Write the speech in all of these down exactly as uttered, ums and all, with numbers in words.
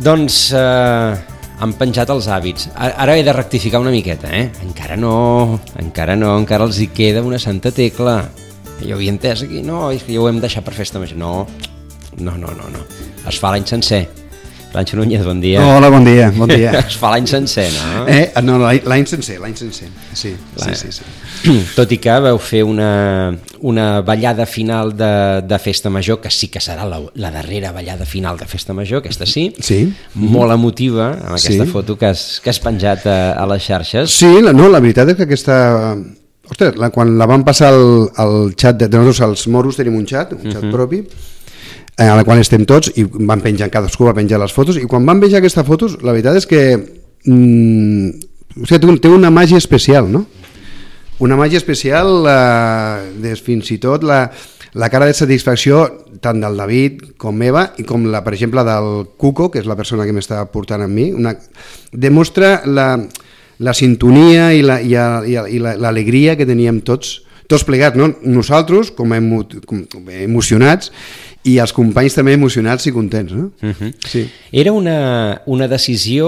Doncs eh, han penjat els hàbits. Ara he de rectificar una miqueta, eh? Encara no, encara no, encara els hi queda una santa tecla. Jo havia entès aquí, no, és que ja ho hem deixat per festa major. No, no, no, no, no. Es fa l'any sencer. Pancho Núñez, bon dia. Hola, bon dia, bon dia. Es fa l'any sencer, no? Eh? No, l'any sencer, l'any sencer. Sí, sí, sí, sí. Tot i que vau fer una, una ballada final de, de Festa Major, que sí que serà la, la darrera ballada final de Festa Major, aquesta sí. Sí. Molt emotiva, amb aquesta sí. foto que has, que has penjat a, a les xarxes. Sí, la, no, la veritat és que aquesta... Ostres, la, quan la van passar al, al xat, de, de nosaltres els moros tenim un xat, un xat uh-huh. propi, a la qual estem tots i van penjar, cadascú va penjar les fotos, i quan van penjar aquestes fotos la veritat és que mm, o sigui, té una màgia especial, no? Una màgia especial, eh, des, fins i tot la, la cara de satisfacció tant del David com meva i com la, per exemple, del Cuco, que és la persona que m'està portant amb mi, una, demostra la, la sintonia i la, i, a, i, a, i la, l'alegria que teníem tots tots plegats, no? Nosaltres com, emo, com emocionats i els companys també emocionats i contents, no? Uh-huh. Sí. Era una, una decisió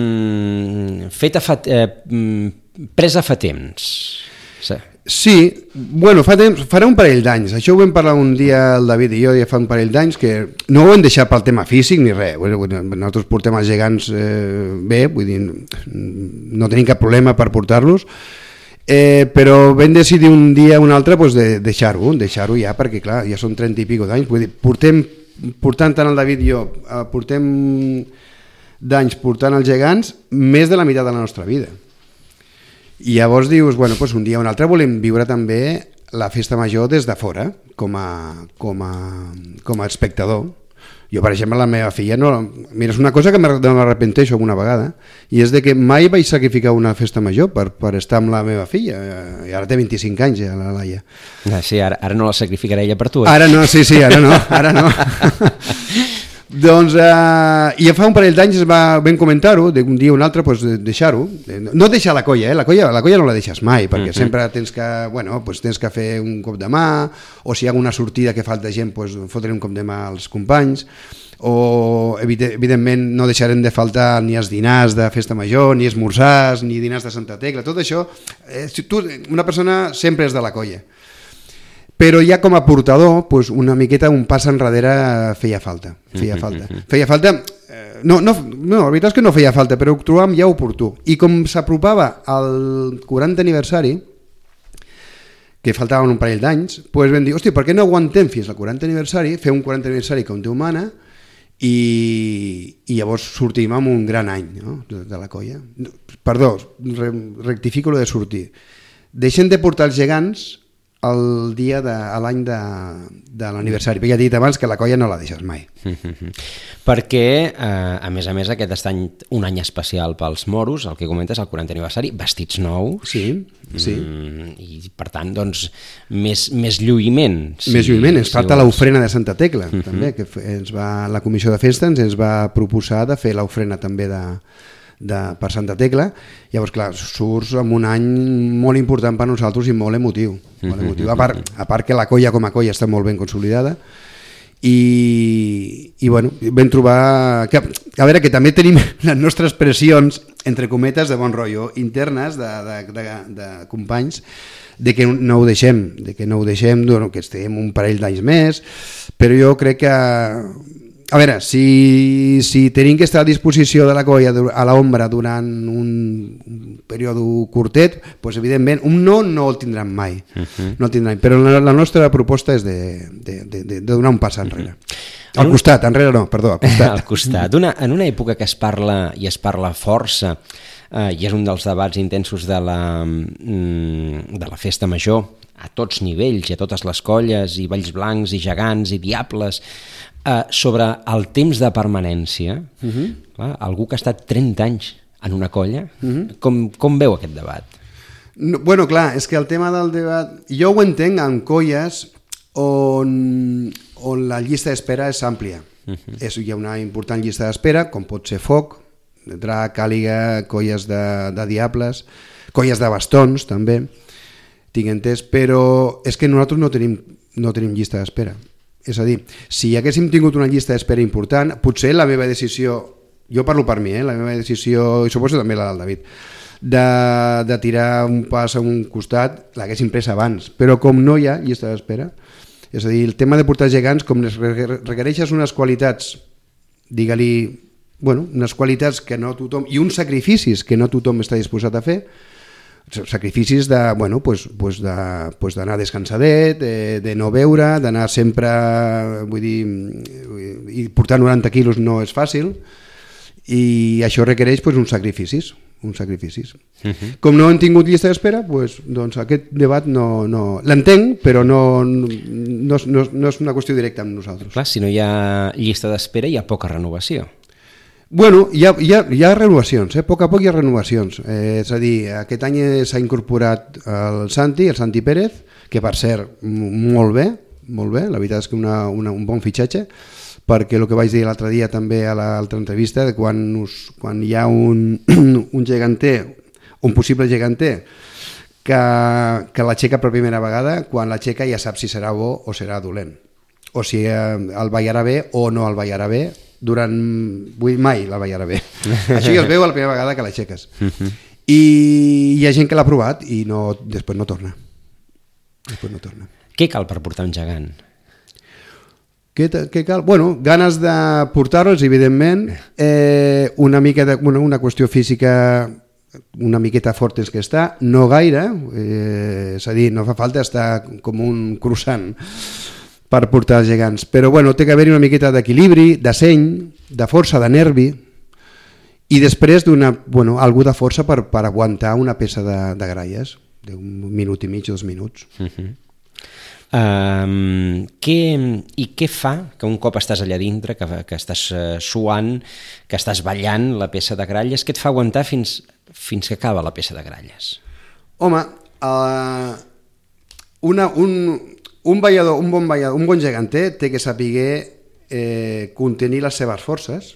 mm, feta fa, eh, presa fa temps. Sí. Sí, bueno, fa temps, farà un parell d'anys. Això ho vam parlar un dia el David i jo, ja fa un parell d'anys, que no ho hem deixat pel tema físic ni res. Nosaltres portem els gegants eh, bé, vull dir, no tenim cap problema per portar-los. Eh, però vam decidir un dia o un altre pues, de deixar-ho, deixar-ho ja, perquè clar, ja són trenta i pico d'anys, vull dir, portem, portant tant el David i jo, eh, portem d'anys portant els gegants més de la meitat de la nostra vida. I llavors dius, bueno, pues un dia o un altre volem viure també la festa major des de fora, com a, com a, com a espectador. Jo, per exemple, la meva filla, no, mira, és una cosa que m'arrepenteixo alguna vegada, i és de que mai vaig sacrificar una festa major per, per estar amb la meva filla, i ara té vint-i-cinc anys, ja, la Laia. Ah, sí, ara, ara no la sacrificarà ella per tu. Eh? Ara no, sí, sí, ara no, ara no. Doncs, eh, i fa un parell d'anys va, vam comentar-ho, d'un dia o un altre, pues, deixar-ho, no deixar la colla, eh? la colla, la colla no la deixes mai, perquè uh-huh. sempre tens que, bueno, pues, tens que fer un cop de mà, o si hi ha una sortida que falta gent, pues, fotre un cop de mà als companys, o evidentment no deixarem de faltar ni els dinars de festa major, ni esmorzars, ni dinars de Santa Tecla, tot això, eh, tu, una persona sempre és de la colla. Però ja com a portador, pues una miqueta un pas enrere feia falta. Feia falta. Feia falta eh, no, no, no, la veritat és que no feia falta, però ho trobàvem ja oportú. I com s'apropava al quaranta aniversari, que faltaven un parell d'anys, pues vam dir, hòstia, per què no aguantem fins al quaranta aniversari, fer un quaranta aniversari com Déu mana, i, i llavors sortim amb un gran any, no? de, de la colla. Perdó, re, rectifico lo de sortir. Deixem de portar els gegants el dia de l'any de, de l'aniversari, perquè ja he dit abans que la colla no la deixes mai. Perquè, eh, a més a més, aquest és un any especial pels moros, el que comentes, el quaranta aniversari, vestits nous, sí, sí. Mm, i per tant, doncs, més, més lluïment. Si, més lluïment, ens si falta l'ofrena de Santa Tecla, uh-huh. també, que ens va, la comissió de festa ens, ens va proposar de fer l'ofrena també de De, per Santa Tecla. Llavors clar, surts amb un any molt important per nosaltres i molt emotiu, molt emotiu. A, part, a part que la colla com a colla està molt ben consolidada i, i bueno, vam trobar que, a veure, que també tenim les nostres pressions entre cometes de bon rotllo internes de, de, de, de companys de que no ho deixem, de que no ho deixem, que estem un parell d'anys més, però jo crec que a veure, si, si tenim que estar a disposició de la colla a l'ombra durant un, un període curtet, doncs evidentment un no no el tindran mai, uh-huh. no el tindran, però la, la nostra proposta és de, de, de, de donar un pas enrere. Uh-huh. Al costat, enrere no, perdó, al costat. Al costat. Una, en una època que es parla i es parla força, eh, i és un dels debats intensos de la, de la festa major, a tots nivells i a totes les colles, i Valls Blancs, i gegants, i diables, Uh, sobre el temps de permanència, uh-huh. clar, algú que ha estat trenta anys en una colla, uh-huh. com, com veu aquest debat? No, bueno, clar, és que el tema del debat... Jo ho entenc en colles on, on la llista d'espera és àmplia. Uh-huh. És, hi ha una important llista d'espera, com pot ser Foc, Drac, Càliga, colles de, de diables, colles de bastons, també, tinc entès, però és que nosaltres no tenim, no tenim llista d'espera. És a dir, si haguéssim tingut una llista d'espera important, potser la meva decisió jo parlo per mi, eh? La meva decisió, i suposo també la del David, de, de tirar un pas a un costat, l'haguéssim pres abans, però com no hi ha llista d'espera, és a dir, el tema de portar gegants, com requereixes unes qualitats, digue-li, bueno, unes qualitats que no tothom, i uns sacrificis que no tothom està disposat a fer, sacrificis de, bueno, pues, pues de, pues d'anar descansadet, de, de no beure, d'anar sempre, vull dir, i portar noranta quilos no és fàcil, i això requereix pues, uns sacrificis, uns sacrificis. Uh-huh. Com no hem tingut llista d'espera, pues, doncs aquest debat no, no l'entenc, però no, no, no, no és una qüestió directa amb nosaltres. Clar, si no hi ha llista d'espera hi ha poca renovació. Bueno, hi ha, hi ha, hi ha renovacions, eh? A poc a poc hi ha renovacions. Eh, és a dir, aquest any s'ha incorporat el Santi, el Santi Pérez, que per cert, molt bé, molt bé, la veritat és que una, una, un bon fitxatge, perquè el que vaig dir l'altre dia també a l'altra entrevista, de quan, us, quan hi ha un, un geganter, un possible geganter, que, que l'aixeca per primera vegada, quan l'aixeca ja sap si serà bo o serà dolent, o si el ballarà bé o no el ballarà bé, durant, vull mai la ballarà bé. Això ja es veu la primera vegada que l'aixeques. Uh-huh. I hi ha gent que l'ha provat i no, després no torna. Després no torna. Què cal per portar un gegant? Què, què cal? Bueno, ganes de portar-los, evidentment, eh, una, mica de, una, una qüestió física una miqueta fortes que està, no gaire, eh, és a dir, no fa falta estar com un croissant per portar els gegants, però bueno, té que haver-hi una miqueta d'equilibri, de seny, de força, de nervi, i després d'una, bueno, algú de força per, per aguantar una peça de, de gralles, d'un minut i mig, dos minuts. Uh-huh. Um, què, I què fa que un cop estàs allà dintre, que, que estàs uh, suant, que estàs ballant la peça de gralles, què et fa aguantar fins, fins que acaba la peça de gralles? Home, uh, una, un... Un, ballador, un bon ballador, un bon geganter té que saber eh, contenir les seves forces,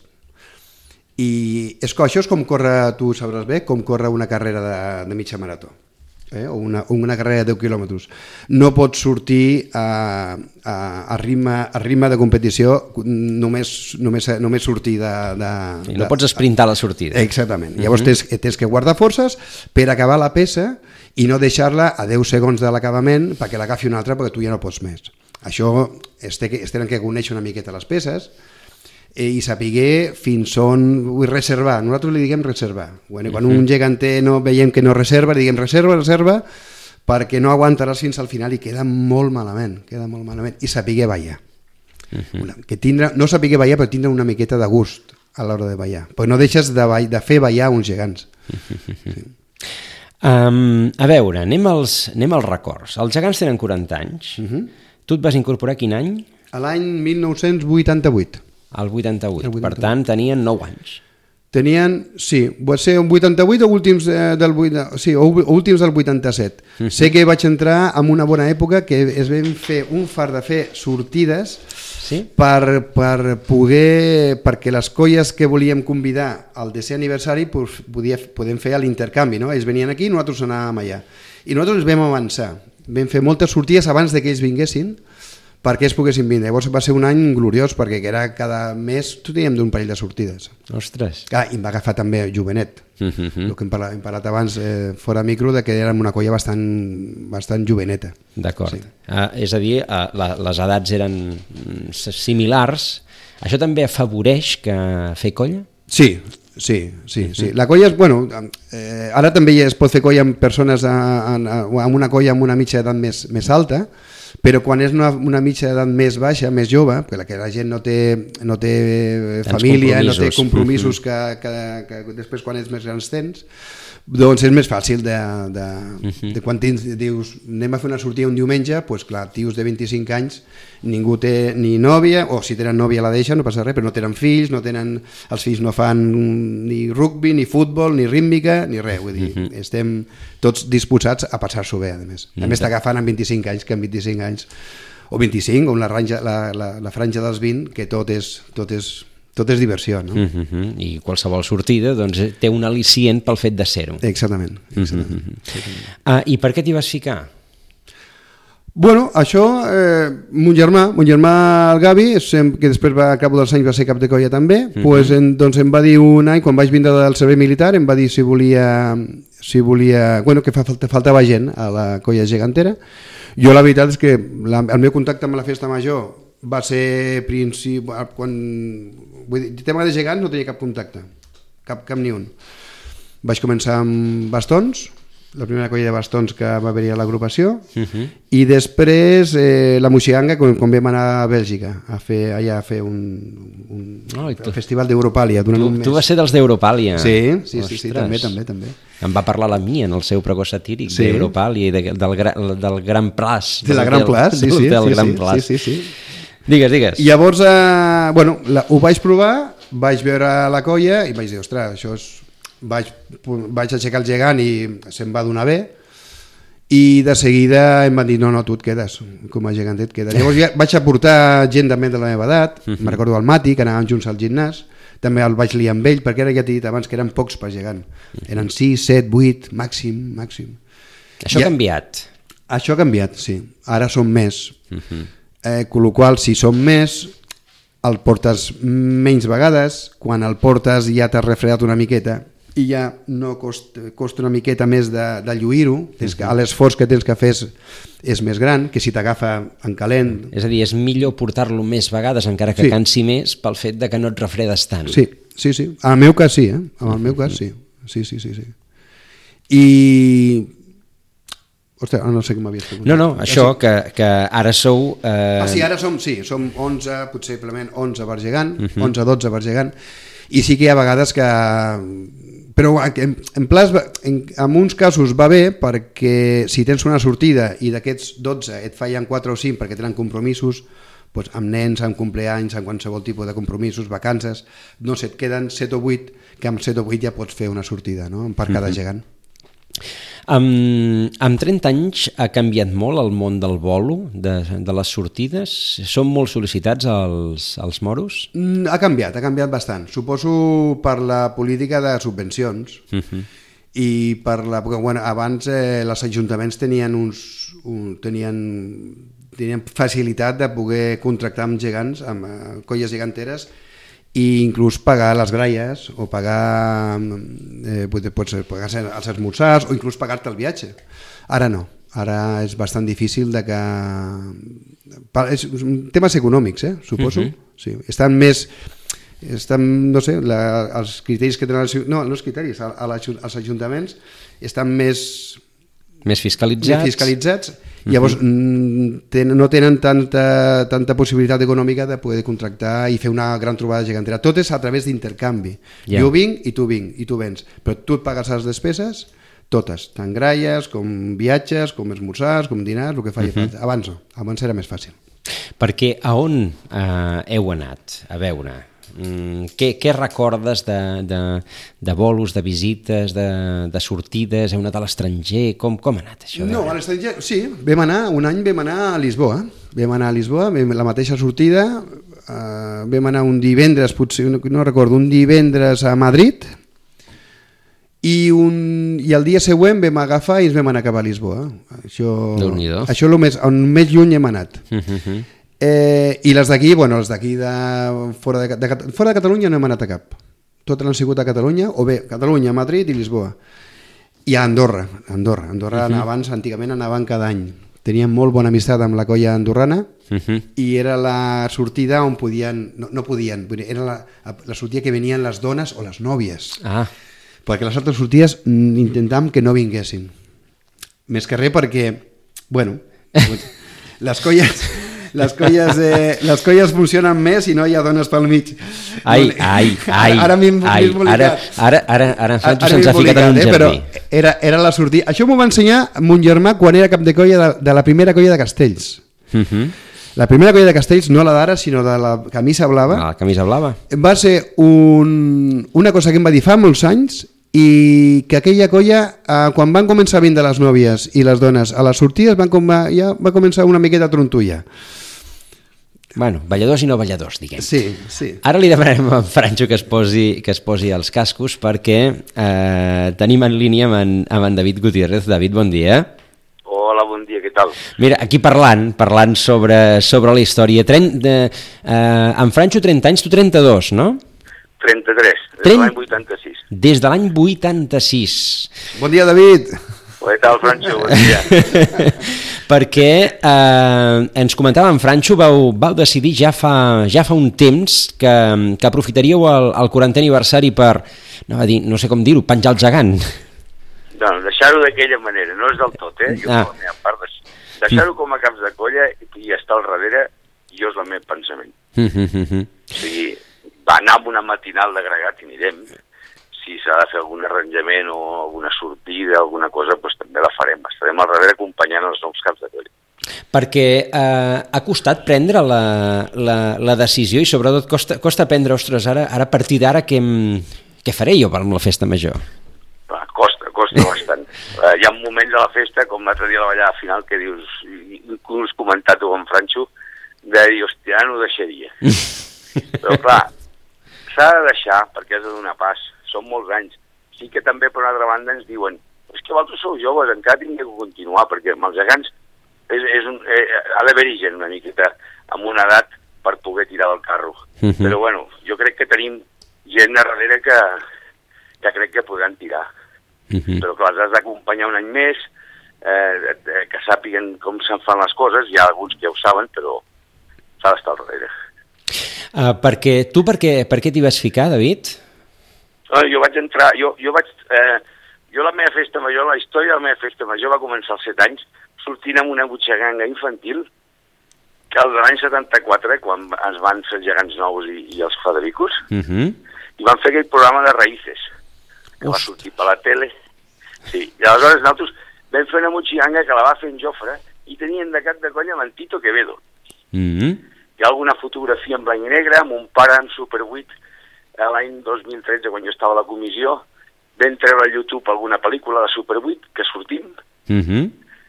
i és que això és com córrer, tu sabràs bé, com córrer una carrera de, de mitja marató, eh? o una, una carrera de deu quilòmetres. No pots sortir a, a, a, ritme, a ritme de competició només, només, només sortir de... de, I no de, pots esprintar la sortida. Exactament. Uh-huh. Llavors tens, tens que guardar forces per acabar la peça i no deixar-la a deu segons de l'acabament perquè l'agafi un altre perquè tu ja no pots més. Això es, té que, es tenen que conèixer una miqueta les peces eh, i saber fins on vull reservar. Nosaltres li diguem reservar. Bueno, quan un geganter no veiem que no reserva, diguem reserva, reserva, perquè no aguantaràs fins al final i queda molt malament, queda molt malament. I saber ballar. Uh-huh. Que tindre, no saber ballar, però tindre una miqueta de gust a l'hora de ballar. Però no deixes de, ball, de fer ballar uns gegants. Sí. Um, a veure, anem als, anem als records. Els gegants tenen quaranta anys. Uh-huh. Tu et vas incorporar quin any? A l'any mil nou-cents vuitanta-vuit. Al vuitanta-vuit. vuitanta-vuit. Per tant, tenien nou anys. Tenien, sí, va ser un vuitanta-vuit o últims, eh, del, sí, o últims del vuitanta-set. Uh-huh. Sé que vaig entrar en una bona època que es vam fer un far de fer sortides, sí? per, per poder, perquè les colles que volíem convidar al desè aniversari pues, podia, podem fer l'intercanvi, no? Ells venien aquí i nosaltres anàvem allà. I nosaltres ens vam avançar, vam fer moltes sortides abans de que ells vinguessin, perquè ells poguessin vindre. Llavors va ser un any gloriós, perquè era cada mes teníem d'un parell de sortides. Ostres. Clar, i em va agafar també jovenet. Uh-huh. El que hem parlat, hem parlat abans eh, fora micro, de que érem una colla bastant, bastant joveneta. D'acord. Sí. Uh, és a dir, uh, la, les edats eren similars. Això també afavoreix que fer colla? Sí, sí, sí. Uh-huh. sí. La colla és, bueno, eh, ara també es pot fer colla amb persones a, a, a, amb una colla amb una mitja edat més, més alta, però quan és una, una mitja edat més baixa, més jove, perquè la, que la gent no té, no té família, no té compromisos que, que, que després quan ets més grans tens, doncs és més fàcil de, de, de quan tens, dius anem a fer una sortida un diumenge, doncs clar, tios de vint-i-cinc anys, ningú té ni nòvia, o si tenen nòvia la deixen, no passa res, però no tenen fills, no tenen, els fills no fan ni rugby, ni futbol, ni rítmica, ni res, vull dir, uh-huh. estem tots disposats a passar-s'ho bé, a més. A més t'agafant amb vint-i-cinc anys, que amb vint-i-cinc anys, o vint-i-cinc, o la, ranja, la, la, la franja dels vint, que tot és, tot és, tot és diversió, no? Uh-huh. I qualsevol sortida doncs, té un al·licient pel fet de ser-ho. Exactament. exactament. Uh-huh. uh, I per què t'hi vas ficar? Bueno, això, eh, mon germà, mon germà el Gavi, sem- que després va, a cap dels anys va ser cap de colla també, uh-huh. pues, en, doncs em va dir un any, quan vaig vindre del servei militar, em va dir si volia, si volia, bueno, que fa, faltava gent a la colla gegantera. Jo la veritat és que la, el meu contacte amb la festa major va ser principi, quan, vull dir, tema de gegants no tenia cap contacte, cap, cap ni un. Vaig començar amb bastons, la primera colla de bastons que va haver-hi a l'agrupació, uh-huh. i després eh, la Moixiganga, quan, quan vam anar a Bèlgica a fer, allà a fer un, un oh, tu, festival d'Europàlia durant tu, un mes. Tu vas ser dels d'Europàlia. Sí, sí, sí, sí, també, també, també. Em va parlar la Mia en el seu pregó satíric sí. d'Europàlia i de, del, del Gran Plas. De la Gran Plas, sí, sí. Del sí, Gran sí, Plas. sí, sí, sí. Digues, digues. I llavors, eh, bueno, la, ho vaig provar, vaig veure la colla i vaig dir, ostres, això és... Vaig, vaig aixecar el gegant i se'm va donar bé i de seguida em van dir no, no, tu et quedes, com a gegant et quedes. Llavors ja vaig aportar gent també de la meva edat, uh-huh. me'n recordo el Mati, que anàvem junts al gimnàs, també el vaig liar amb ell, perquè era, ja t'he dit abans que eren pocs per gegant, eren sis, set, vuit, màxim, màxim. Això ha canviat? Això ha canviat, sí, ara som més, uh-huh. eh, amb la qual cosa si som més el portes menys vegades, quan el portes ja t'has refredat una miqueta i ja no costa, costa una miqueta més de, de lluir-ho, uh-huh. l'esforç que tens que fer és, és més gran que si t'agafa en calent. És a dir, és millor portar-lo més vegades encara que sí. cansi més pel fet de que no et refredes tant. Sí, sí, sí. En el meu cas sí, eh? En el meu cas sí. Sí, sí, sí, sí. I... Ostres, no sé què m'havies preguntat. No, no, això, ah, sí. que, que ara sou... Eh... Ah, sí, ara som, sí, som onze, potser simplement onze per gegant, uh-huh. onze dotze per gegant, i sí que hi ha vegades que... Però en, en, plas, en, en uns casos va bé perquè si tens una sortida i d'aquests dotze et fallen quatre o cinc perquè tenen compromisos, doncs amb nens, amb compleanys, amb qualsevol tipus de compromisos, vacances, no sé, et queden set o vuit, que amb set o vuit ja pots fer una sortida, no?, per cada mm-hmm. gegant. Amb, amb trenta anys ha canviat molt el món del bolo, de, de les sortides? Són molt sol·licitats els, els moros? Mm, ha canviat, ha canviat bastant. Suposo per la política de subvencions uh-huh. i per la... Bueno, abans eh, els ajuntaments tenien, uns, un, tenien, tenien facilitat de poder contractar amb gegants, amb uh, colles geganteres, i inclús pagar les gralles o pagar, eh, pots pagar els esmorzars o inclús pagar-te el viatge. Ara no, ara és bastant difícil de que... És temes econòmics, eh, suposo. Uh-huh. Sí. Estan més... Estan, no sé, la, els criteris que tenen... No, no els criteris, a, a els ajuntaments estan més... Més fiscalitzats. Més fiscalitzats. Llavors uh-huh. ten, no tenen tanta, tanta possibilitat econòmica de poder contractar i fer una gran trobada gegantera. Tot és a través d'intercanvi. Yeah. Jo vinc i tu vinc i tu vens, però tu et pagues les despeses totes, tant gralles com viatges, com esmorzars, com dinars, el que faci uh-huh. falta. Abans no, abans era més fàcil. Perquè a on eh, heu anat a veure? Mm, què, què recordes de, de, de bolos, de visites, de, de sortides? Heu anat a l'estranger? Com, com ha anat això? No, a l'estranger, sí, vam anar, un any vam anar a Lisboa, vam anar a Lisboa, vam, la mateixa sortida, eh, vam anar un divendres, potser, no, no recordo, un divendres a Madrid, i, un, i el dia següent vam agafar i ens vam anar cap a Lisboa. Això, això és el més, on més lluny hem anat. Uh-huh. Eh, I les d'aquí, bueno, les d'aquí de, fora, de, de, fora de Catalunya no hem anat a cap. Totes han sigut a Catalunya, o bé, Catalunya, Madrid i Lisboa. I a Andorra. Andorra, Andorra uh-huh. abans, antigament anaven cada any. Teníem molt bona amistat amb la colla andorrana uh-huh. i era la sortida on podien... No, no podien, era la, la sortida que venien les dones o les nòvies. Ah. Perquè les altres sortides intentàvem que no vinguessin. Més que res perquè, bueno, les colles... Les colles, eh, les colles funcionen més i no hi ha dones pel mig. Ai, ai, ai, ara m'he ara, ara, ara, ara ara se'ns ha ficat en un jardí. Però era, era la sortida. Això m'ho va ensenyar mon germà quan era cap de colla de, de la primera colla de Castells. Uh-huh. La primera colla de Castells, no la d'ara, sinó de la camisa blava. Ah, la camisa blava. Va ser un, una cosa que em va dir fa molts anys i que aquella colla, eh, quan van començar a vindre les nòvies i les dones a les sortides, van com, ja va començar una miqueta trontulla. Bueno, balladors i no balladors, diguem. Sí, sí. Ara li demanarem a en Francho que es posi, que es posi els cascos perquè eh, tenim en línia amb en, amb en David Gutiérrez. David, bon dia. Hola, bon dia, què tal? Mira, aquí parlant, parlant sobre, sobre la història. Tren, de, eh, en Franxo, trenta anys, tu trenta-dos, no? trenta-tres, des Tren... de l'any vuitanta-sis. Des de l'any vuitanta-sis. Bon dia, David. Què tal, Franxo? Bon dia. Perquè eh, ens comentava en Franxo, vau, vau decidir ja fa, ja fa un temps que, que aprofitaríeu el, el quarantè aniversari per, no, va dir, no sé com dir-ho, penjar el gegant. No, deixar-ho d'aquella manera, no és del tot, eh? Jo, Ah. per la meva part, deixar-ho com a caps de colla i estar al darrere, jo és el meu pensament. O sigui, va anar amb una matinal d'agregat i anirem. Si s'ha de fer algun arranjament o alguna sortida, alguna cosa, doncs també la farem. Estarem al darrere acompanyant els nous caps de colla. Perquè eh, ha costat prendre la, la, la decisió i sobretot costa, costa prendre, ostres, ara, ara a partir d'ara què, què faré jo amb la festa major? Va, costa, costa bastant. Uh, hi ha moments de la festa, com l'altre dia a la ballada final, que dius, inclús comentat-ho amb Franxo, de dir, hòstia, no ho deixaria. Però clar, s'ha de deixar perquè has de donar pas. Són molts anys. Sí que també, per una altra banda, ens diuen és que vosaltres sou joves, encara tinc que continuar, perquè amb els gegants és, és un, eh, ha d'haver-hi gent una miqueta amb una edat per poder tirar del carro. Uh-huh. Però bueno, jo crec que tenim gent darrere que, que crec que podran tirar. Uh-huh. Però clar, els has d'acompanyar un any més, eh, que sàpiguen com se'n fan les coses, hi ha alguns que ja ho saben, però s'ha d'estar al darrere. Uh, perquè, tu per què, per què t'hi vas ficar, David? No, jo vaig entrar, jo, jo vaig, eh, jo la meva festa major, la història de la meva festa major va començar als set anys, sortint amb una butxaganga infantil, que el de l'any setanta-quatre, quan es van fer els gegants nous i, i els Federicos, uh-huh. i van fer aquell programa de Raïces, que Uf. va sortir per la tele. Sí, i aleshores nosaltres vam fer una butxaganga que la va fer en Jofre, i tenien de cap de colla amb en Tito Quevedo. Uh-huh. Hi ha alguna fotografia en blanc i negre, amb un pare en Super vuit, l'any dos mil tretze, quan jo estava a la comissió, vam treure a YouTube alguna pel·lícula de Super vuit, que sortim, uh-huh.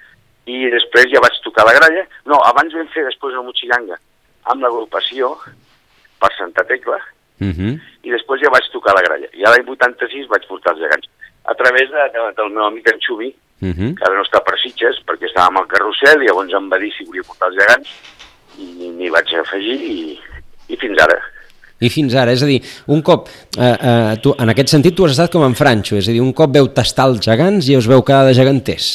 i després ja vaig tocar la gralla. No, abans vam fer després una motxiganga amb l'agrupació per Santa Tecla, uh-huh. i després ja vaig tocar la gralla. I a l'any vuitanta-sis vaig portar els gegants, a través de, de, del meu amic en Xumi, uh-huh. que ara no està per Sitges, perquè estava amb el carrusel, i llavors em va dir si volia portar els gegants, i m'hi vaig afegir, i, i fins ara. I fins ara, és a dir, un cop, eh, eh, tu, en aquest sentit tu has estat com en Franxo, és a dir, un cop veu tastar els gegants i us veu quedar de geganters.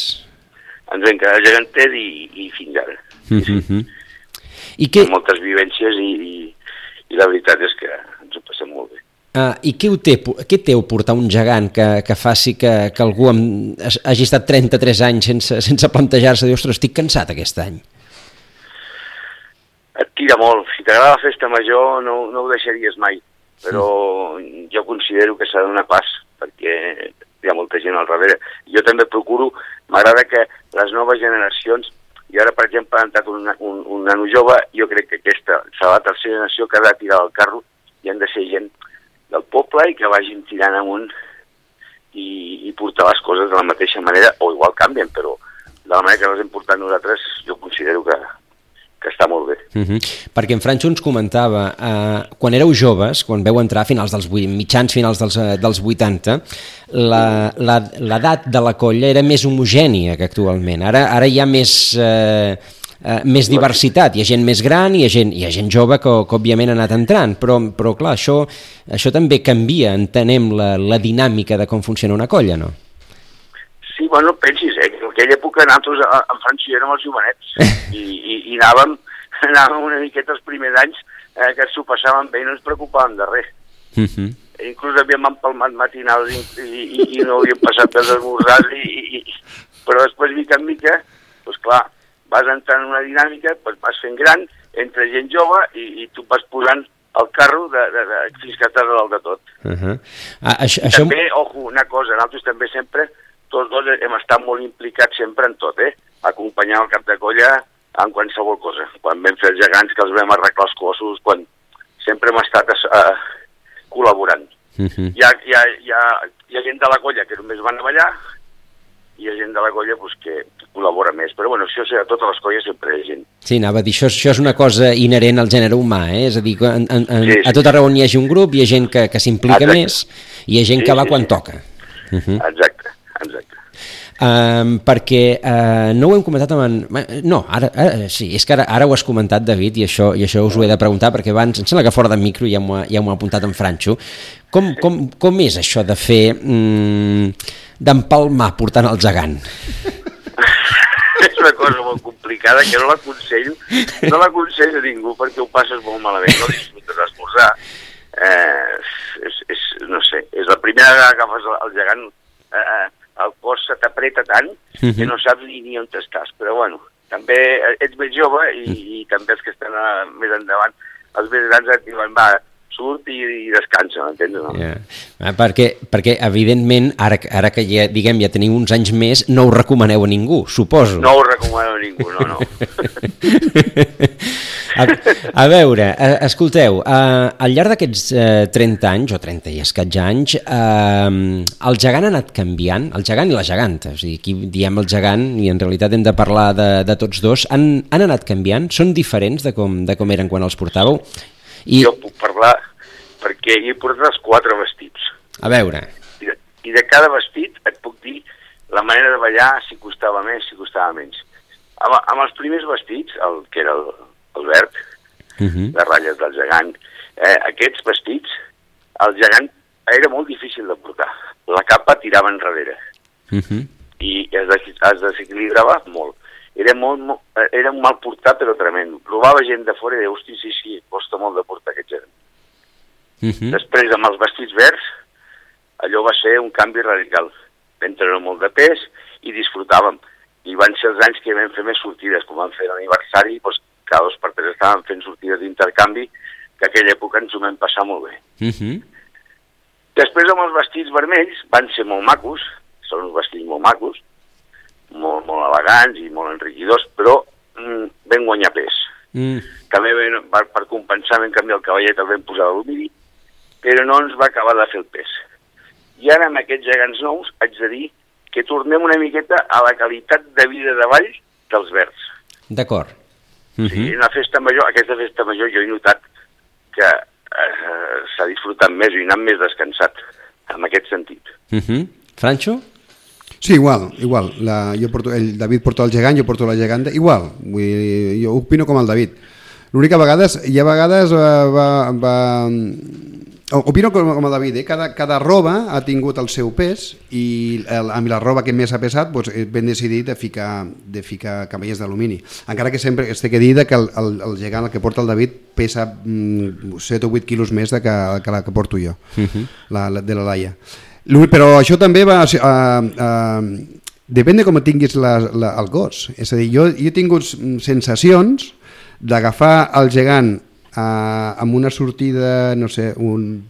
Ens vam quedar de geganters i, i fins ara. Mm-hmm. I que... moltes vivències i, i, i la veritat és que ens ho passem molt bé. Uh, I què, ho té, què té portar un gegant que, que faci que, que algú amb, hagi estat trenta-tres anys sense, sense plantejar-se, dir, ostres, estic cansat aquest any? Et tira molt. Si t'agrada la festa major no, no ho deixaries mai, però mm. jo considero que s'ha de donar pas, perquè hi ha molta gent al darrere. Jo també procuro, m'agrada que les noves generacions, i ara per exemple ha entrat un, un, un nano jove, jo crec que aquesta serà la tercera generació que ha de tirar el carro, i han de ser gent del poble i que vagin tirant amunt i, i portar les coses de la mateixa manera, o igual canvien, però de la manera que les hem portat nosaltres jo considero que que està molt bé. Uh-huh. Perquè en Franxo ens comentava, eh, quan éreu joves, quan veu entrar a finals dels mitjans finals dels, dels vuitanta, l'edat de la colla era més homogènia que actualment. Ara, ara hi ha més, eh, eh, més diversitat, hi ha gent més gran i hi ha gent, hi ha gent jove que, que òbviament ha anat entrant, però, però clar, això, això també canvia, entenem la, la dinàmica de com funciona una colla, no? Sí, bueno, pensis, eh, que en aquella època nosaltres, en Franxo, érem els jovenets, i, i, i anàvem, anàvem una miqueta els primers anys eh, que s'ho passàvem bé i no ens preocupàvem de res. Uh-huh. Inclús havíem empalmat matinals i, i, i, i no havíem passat dels esmorzars, i, i, i, però després, mica en mica, doncs clar, vas entrant en una dinàmica, doncs vas fent gran, entre gent jove, i, i tu vas posant el carro de, de, de, fins que estàs a dalt de tot. Uh-huh. Ah, això, I també, això... ojo, una cosa, nosaltres també sempre... tots dos hem estat molt implicats sempre en tot, eh? Acompanyar el cap de colla en qualsevol cosa. Quan vam fer els gegants, que els vam arreglar els cossos, quan sempre hem estat uh, col·laborant. Uh-huh. hi, ha, hi, ha, hi, ha, hi ha gent de la colla que només van a ballar, i hi ha gent de la colla pues, que col·labora més. Però bueno, això a totes les colles sempre hi ha gent. Sí, anava a dir, això, això és una cosa inherent al gènere humà, eh? És a dir, en, en, en, sí, sí. a tot arreu on hi hagi un grup hi ha gent que, que s'implica més, i hi ha gent sí, que va sí, quan sí. toca. Uh-huh. Exacte. Exacte. Um, perquè uh, no ho hem comentat amb en... No, ara, ara sí, és que ara, ara ho has comentat, David, i això, i això us ho he de preguntar, perquè abans, em sembla que fora de micro ja m'ho ha, ja m'ho ha apuntat en Franxo. Com, com, com és això de fer... Mm, d'empalmar portant el gegant? És una cosa molt complicada que no l'aconsello, no l'aconsello a ningú perquè ho passes molt malament, no disfrutes d'esmorzar. Eh, és, és, no sé, és la primera vegada que agafes el, el gegant, eh, el cos se t'apreta tant que no saps ni, ni on estàs, però bueno, també ets més jove i, i també els que estan a, més endavant, els més grans et diuen, va, surt i, i descansa, m'entens? No? Yeah. Ah, perquè, perquè, evidentment, ara, ara que ja, diguem, ja teniu uns anys més, no ho recomaneu a ningú, suposo. No ho recomaneu a ningú, no, no. a, a veure, uh, escolteu, uh, al llarg d'aquests uh, trenta anys, o trenta i escaig anys, uh, el gegant ha anat canviant, el gegant i la geganta, o sigui, aquí diem el gegant i en realitat hem de parlar de, de tots dos, han, han anat canviant? Són diferents de com, de com eren quan els portàveu? I... Jo puc parlar perquè hi he portat els quatre vestits. A veure. I de, I de cada vestit et puc dir la manera de ballar, si costava més, si costava menys. Amb, amb els primers vestits, el que era el, el verd, uh -huh. les ratlles del gegant, eh, aquests vestits, el gegant era molt difícil de portar. La capa tirava enrere. Uh -huh. I es, des, es desequilibrava molt. Era, molt, molt, era un mal portar, però tremendo. Provava gent de fora i deia, hosti, sí, sí, costa molt de portar aquest gegant. Uh -huh. Després, amb els vestits verds, allò va ser un canvi radical. Vam treure molt de pes i disfrutàvem. I van ser els anys que vam fer més sortides, com vam fer l'aniversari, doncs cada dos per tres estàvem fent sortides d'intercanvi, que a aquella època ens ho vam passar molt bé. Uh -huh. Després, amb els vestits vermells, van ser molt macos, són uns vestits molt macos, molt, molt elegants i molt enriquidors, però mm, vam guanyar pes. Mm. També vam, per, per compensar vam canviar el cavallet, el vam posar d'alumini, però no ens va acabar de fer el pes. I ara amb aquests gegants nous haig de dir que tornem una miqueta a la qualitat de vida de ball dels verds. D'acord. Uh -huh. Sí, una festa major, aquesta festa major jo he notat que eh, s'ha disfrutat més i anat més descansat, en aquest sentit. Uh -huh. Franxo? Sí, igual, igual. La, jo porto, el David porta el gegant, jo porto la geganta, igual. Vull dir, jo opino com el David. L'única vegades, hi ha vegades uh, va... va opino com, com el David, eh? cada, cada roba ha tingut el seu pes i el, amb la roba que més ha pesat doncs, ben decidit de ficar, de ficar cavallers d'alumini. Encara que sempre es té que dir que el, el, el gegant, el que porta el David, pesa mm, set o vuit quilos més de que, que la que porto jo, uh-huh. la, la, de la Laia. Però això també va... Uh, uh, depèn de com tinguis la, la, el gos. És a dir, jo, jo he tingut sensacions d'agafar el gegant Uh, amb una sortida, no sé, un...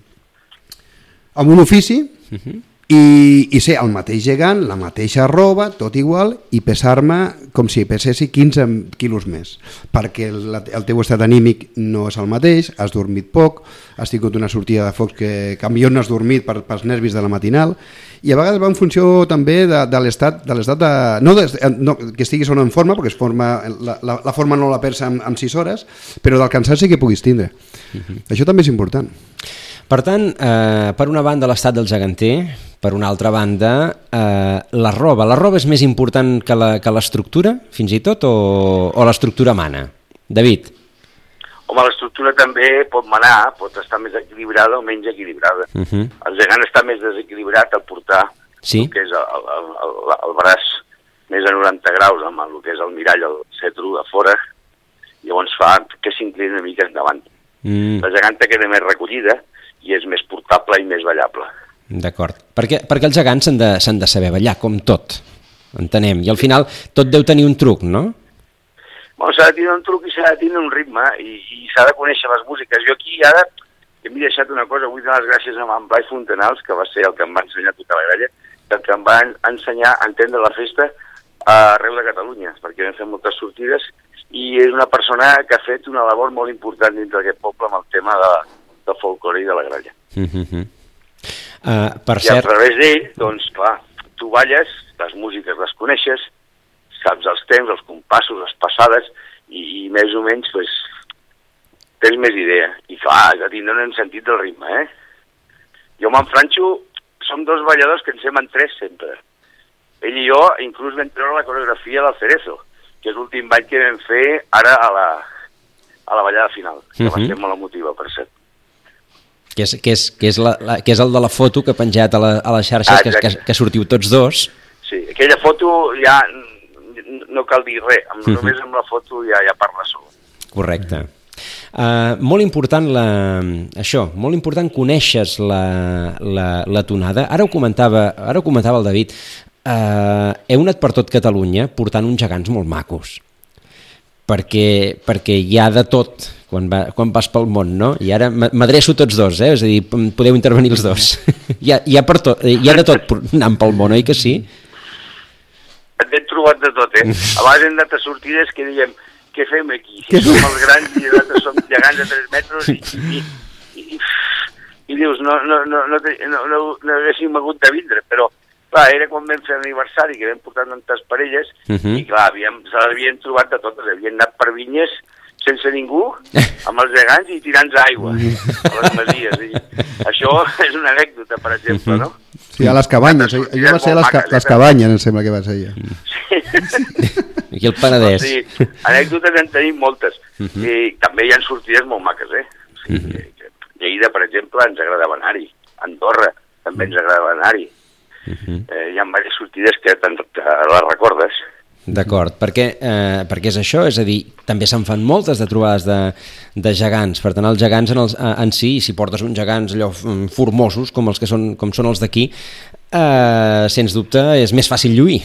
amb un ofici uh-huh. i, i ser el mateix gegant, la mateixa roba, tot igual, i pesar-me com si pesessi quinze quilos més, perquè el, el teu estat anímic no és el mateix, has dormit poc, has tingut una sortida de focs que, que millor no has dormit per, pels nervis de la matinal, i a vegades va en funció també de, de l'estat de l'estat de, no, de, no que estiguis o no en forma, perquè es forma, la, la, la forma no la perds en, en sis hores, però del cansanci que puguis tindre. Uh-huh. Això també és important. Per tant, eh, per una banda l'estat del geganter, per una altra banda eh, la roba. La roba és més important que la, que l'estructura, fins i tot, o, o l'estructura mana? David? Home, l'estructura també pot manar, pot estar més equilibrada o menys equilibrada. Uh-huh. El gegant està més desequilibrat al portar sí? el que és el, el, el, el braç més a noranta graus amb el que és el mirall, el cetro de fora, llavors fa que s'inclini una mica endavant. Mm. La geganta queda més recollida i és més portable i més ballable. D'acord, perquè, perquè els gegants s'han de, s'han de saber ballar, com tot, entenem, i al final tot deu tenir un truc, no? Bueno, s'ha de tenir un truc i s'ha de tenir un ritme i, i s'ha de conèixer les músiques. Jo aquí ara m'he deixat una cosa, vull donar les gràcies a en Blai Fontanals, que va ser el que em va ensenyar a tocar la gralla, el que em va ensenyar a entendre la festa arreu de Catalunya, perquè vam fer moltes sortides i és una persona que ha fet una labor molt important dintre d'aquest poble amb el tema de, de folclore i de la gralla. Mm-hmm. uh, per I cert... a través d'ell, doncs clar, tu balles, les músiques les coneixes, saps els temps, els compassos, les passades, i, i més o menys pues, tens més idea. I clar, has de tindre un sentit del ritme, eh? Jo amb en Franxo som dos balladors que ens hem en tres sempre. ell i jo inclús vam treure la coreografia del Cerezo, que és l'últim ball que vam fer ara a la, a la ballada final, que uh-huh. va ser molt emotiva, per cert. Que és, que, és, que, és la, la, que és el de la foto que ha penjat a, la, a les xarxes, ah, que, que, que sortiu tots dos. Sí, aquella foto ja no cal dir res, amb, uh-huh. només amb la foto ja, ja parla sol. Correcte. Uh, molt important la, això, molt important coneixes la, la, la tonada. Ara ho comentava, ara ho comentava el David, uh, heu anat per tot Catalunya portant uns gegants molt macos, perquè, perquè hi ha de tot quan, va, quan vas pel món, no? I ara m'adreço tots dos, eh? És a dir, podeu intervenir els dos. hi, ha, hi, ha per tot, hi ha de tot anant pel món, oi que sí? Et ben trobat de tot, eh? Abans hem anat a sortides que diem què fem aquí? Si som els grans i nosaltres som gegants de tres metres i, i, i, i, i dius, no, no, no, no, no, no, no haguéssim hagut de vindre, però clar, era quan vam fer l'aniversari, que vam portar tantes parelles, uh-huh. i clar, havíem, se l'havien trobat de totes, havien anat per vinyes sense ningú, amb els gegants i tirant aigua a les masies. I això és una anècdota, per exemple, no? Sí, a les cabanyes, jo, jo va ser les, ca les cabanyes, em sembla que va ser jo. Sí. Aquí el Penedès. Sí, anècdotes en tenim moltes. Uh-huh. I també hi ha sortides molt maques, eh? Sí, uh-huh. Lleida, per exemple, ens agradava anar-hi. Andorra també ens agradava anar-hi. Uh-huh. eh, hi ha diverses sortides que, que les recordes. D'acord, perquè, eh, perquè és això, és a dir, també se'n fan moltes de trobades de, de gegants, per tant els gegants en, els, en si, si portes uns gegants allò formosos com els que són, com són els d'aquí, eh, sens dubte és més fàcil lluir.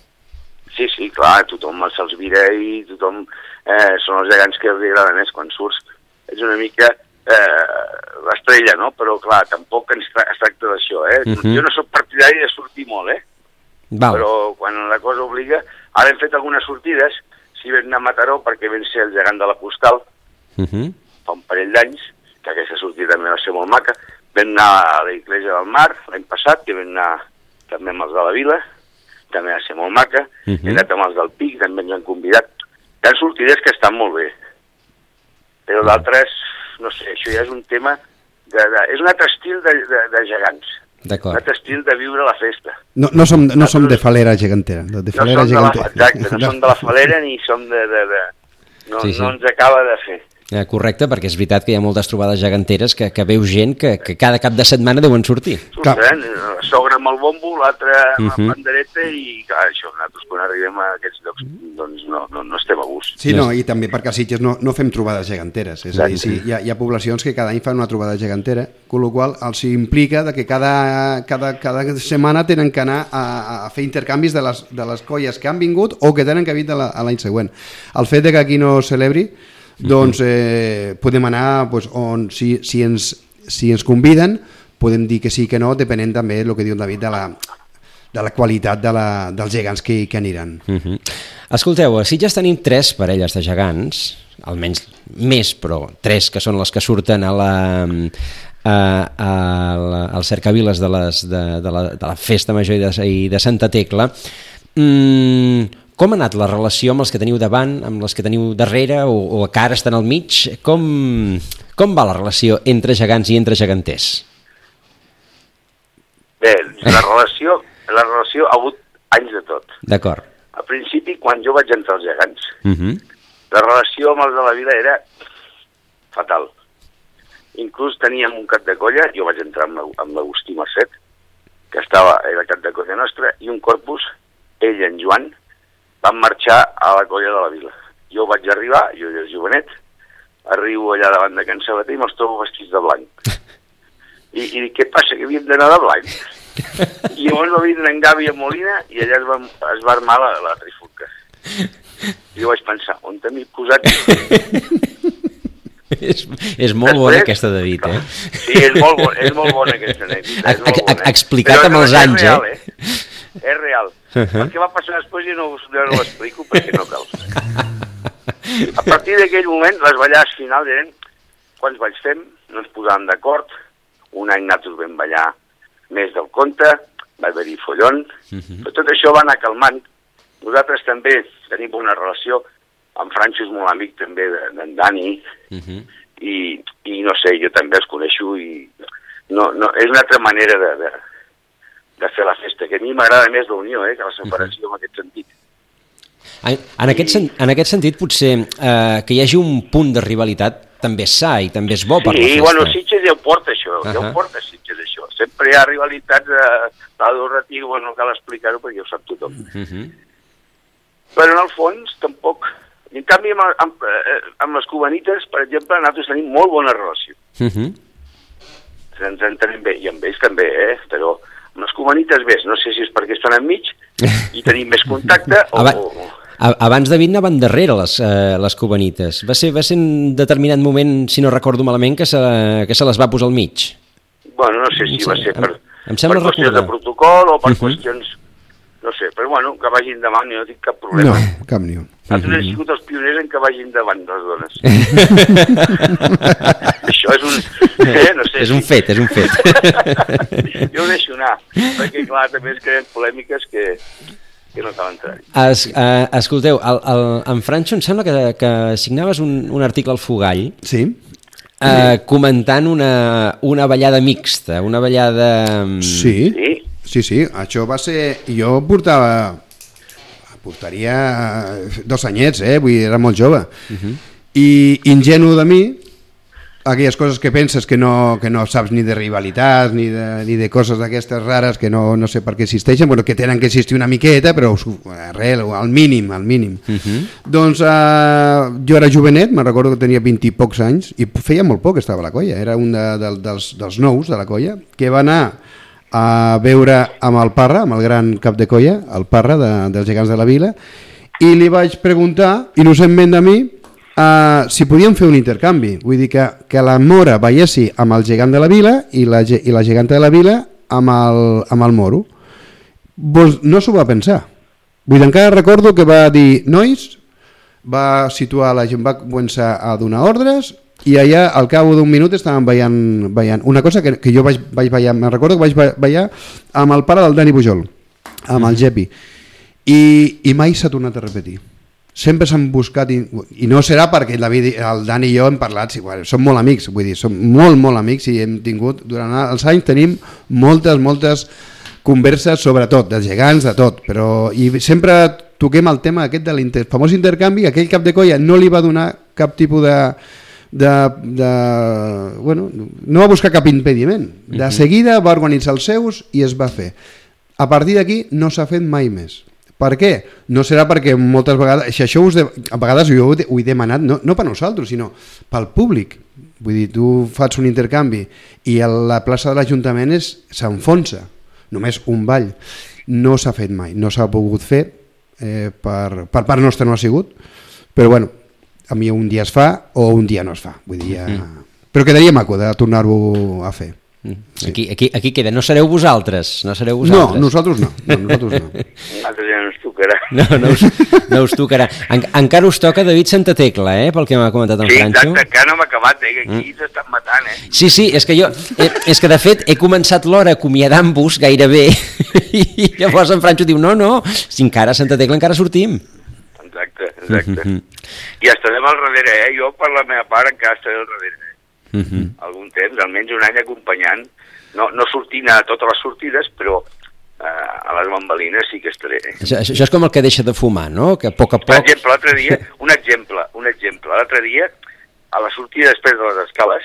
Sí, sí, clar, tothom se'ls mira i tothom, eh, són els gegants que els agrada més quan surts, és una mica eh, l'estrella, no? Però clar, tampoc ens tra es tracta d'això, eh? Uh-huh. Jo no soc partidari de sortir molt, eh? Val. Però quan la cosa obliga... Ara hem fet algunes sortides, si vam anar a Mataró perquè vam ser el gegant de la Postal, uh-huh. fa un parell d'anys, que aquesta sortida també va ser molt maca. Vam anar a la Iglesia del Mar l'any passat, que vam anar també amb els de la Vila, també va ser molt maca. Uh-huh. Hem anat amb els del Pic, també ens han convidat. Hi ha sortides que estan molt bé, però d'altres, no sé, això ja és un tema, de, de, és un altre estil de, de, de gegants. Un altre estil de viure la festa. No, no, som, no som de falera gegantera. De falera no som gegantera. De la, exacte, no som de la falera ni som de... de, de no, sí, sí. no ens acaba de fer. Eh, correcte, perquè és veritat que hi ha moltes trobades geganteres que, que veu gent que, que cada cap de setmana deuen sortir. Surten, la sogra amb el bombo, l'altre amb uh-huh. la pandereta i clar, això, nosaltres quan arribem a aquests llocs doncs no, no, no estem a gust. Sí, no, i també perquè a Sitges no, no fem trobades geganteres, és a dir, sí, hi, ha, hi ha poblacions que cada any fan una trobada gegantera, amb la qual els implica de que cada, cada, cada setmana tenen que anar a, a fer intercanvis de les, de les colles que han vingut o que tenen que vir l'any següent. El fet de que aquí no celebri doncs eh, podem anar pues, on, si, si, ens, si ens conviden podem dir que sí que no, depenent també del que diu David de la, de la qualitat de la, dels gegants que, que aniran. Uh-huh. Escolteu, a Sitges tenim tres parelles de gegants, almenys més, però tres que són les que surten a la, a, a, a, als cercaviles de, les, de, de, la, de la Festa Major i de, i de Santa Tecla. Mm, Com ha anat la relació amb els que teniu davant, amb els que teniu darrere o, o que ara estan al mig? Com, com va la relació entre gegants i entre geganters? Bé, la relació, la relació ha hagut anys de tot. D'acord. Al principi, quan jo vaig entrar als gegants, uh-huh. la relació amb els de la Vila era fatal. Inclús teníem un cap de colla, jo vaig entrar amb l'Agustí Mercet, que estava era cap de colla nostra, i un corpus, ell i en Joan, van marxar a la colla de la Vila. Jo vaig arribar, jo era jovenet, arribo allà davant de Can Sabater i me'ls trobo vestits de blanc. I, i què passa, que havíem d'anar de blanc? I llavors va vindre en Gavi a Molina i allà es va, es va armar la, la trifulca. I jo vaig pensar, on t'hem posat? és, és molt Després, bona aquesta, David, eh? Sí, és molt, bon, és molt bona aquesta anècdota. Bona, eh? Explicat amb els anys, real, eh? eh? És real. Uh-huh. El que va passar després jo no, no ho explico perquè no cal. A partir d'aquell moment, les ballades finals eren quants balls fem, no ens posàvem d'acord, un any nosaltres vam ballar més del compte, va haver-hi follon, uh-huh. però tot això va anar calmant. Nosaltres també tenim una relació, amb Franxo és molt amic també d'en Dani, uh-huh. i, i no sé, jo també els coneixo i no, no, és una altra manera de, de, de fer la festa, que a mi m'agrada més la unió, eh, que la separació uh-huh. en aquest sentit. En, en, aquest, sen, en aquest sentit, potser eh, que hi hagi un punt de rivalitat també és sa i també és bo per sí, la festa. Sí, bueno, Sitges ja ho porta això, uh-huh. ja ho porta Sitges això. Sempre hi ha rivalitats de l'Adorratí, bueno, no cal explicar-ho perquè ho sap tothom. Uh-huh. Però en el fons tampoc... En canvi, amb, amb, amb les cubanites, per exemple, nosaltres tenim molt bona relació. Uh-huh. Ens entenem bé, i amb ells també, eh? Però amb les cubanites bé, no sé si és perquè estan enmig i tenim més contacte o... Abans, abans David anaven darrere les, eh, les cubanites. Va ser, va ser en determinat moment, si no recordo malament, que se, que se les va posar al mig. Bueno, no sé si va ser per, em, em per qüestions de protocol o per uh-huh. qüestions... No sé, però bueno, que vagin endavant, jo no tinc cap problema. No, cap ni un. Nosaltres hem sigut els pioners en que vagin endavant les dones. Això és un... Eh, no sé, és un fet, és un fet. Jo ho deixo anar, perquè clar, també es creen polèmiques que, que no cal entrar. Es, uh, escolteu, el, el, en Francho em sembla que, que signaves un, un article al Fogall. Sí. Uh, comentant una, una ballada mixta, una ballada... Sí. Sí. Sí, sí, això va ser... Jo portava... Portaria dos anyets, eh? Vull dir, era molt jove. Uh-huh. I ingenu de mi, aquelles coses que penses que no, que no saps ni de rivalitats, ni de, ni de coses d'aquestes rares que no, no sé per què existeixen, bueno, que tenen que existir una miqueta, però arrel, al mínim, al mínim. Uh-huh. Doncs uh, jo era jovenet, me'n recordo que tenia vint i pocs anys, i feia molt poc que estava a la colla, era un de, de, dels, dels nous de la colla, que va anar a veure amb el Parra, amb el gran cap de colla, el Parra de, dels gegants de la vila, i li vaig preguntar, innocentment de mi, uh, si podíem fer un intercanvi. Vull dir que, que la Mora veiessi amb el gegant de la vila i la, i la geganta de la vila amb el, amb el Moro. Pues no s'ho va pensar. Vull dir, encara recordo que va dir, nois, va situar la gent, va començar a donar ordres, i allà al cap d'un minut estaven ballant, ballant. Una cosa que, que jo vaig, vaig ballar, me'n recordo que vaig ballar amb el pare del Dani Pujol, amb el Gepi, i, i mai s'ha tornat a repetir. Sempre s'han buscat, i, i no serà perquè el, David, el Dani i jo hem parlat, sí, bueno, som molt amics, vull dir, som molt, molt amics, i hem tingut, durant els anys tenim moltes, moltes converses sobre tot, dels gegants, de tot, però i sempre toquem el tema aquest de l'inter, famós intercanvi. Aquell cap de colla no li va donar cap tipus de... De, de, bueno, no va buscar cap impediment, de seguida va organitzar els seus i es va fer. A partir d'aquí no s'ha fet mai més. Per què? No serà perquè moltes vegades, això us de, a vegades jo ho he, ho he demanat, no, no per nosaltres, sinó pel públic. Vull dir, tu fas un intercanvi i a la plaça de l'Ajuntament s'enfonsa, només un ball. No s'ha fet mai, no s'ha pogut fer, eh, per, per part nostra no ha sigut, però bueno, a mi un dia es fa o un dia no es fa, vull dir, ja... mm. Però quedaria maco de tornar-ho a fer. Mm. Sí. Aquí, aquí, aquí queda, no sereu vosaltres, no sereu vosaltres. No, nosaltres no, no nosaltres no. Nosaltres ja no ens tocarà. No, no us, no us tocarà. En, encara us toca David Santa Tecla, eh, pel que m'ha comentat en sí, Francho. Sí, exacte, encara no m'ha acabat, eh, que aquí mm. s'estan matant, eh. Sí, sí, és que jo, eh, és que de fet he començat l'hora acomiadant-vos gairebé i llavors en Francho diu, no, no, si encara a Santa Tecla encara sortim. Exacte, exacte. Mm-hmm. I estarem al darrere, eh? Jo per la meva part encara estaré al darrere. Eh? Mm-hmm. Algun temps, almenys un any acompanyant, no, no sortint a totes les sortides, però eh, a les bambalines sí que estaré. Eh? Això, això és com el que deixa de fumar, no? Que a poc a poc... Per exemple, l'altre dia, un exemple, un exemple, l'altre dia, a la sortida després de les escales,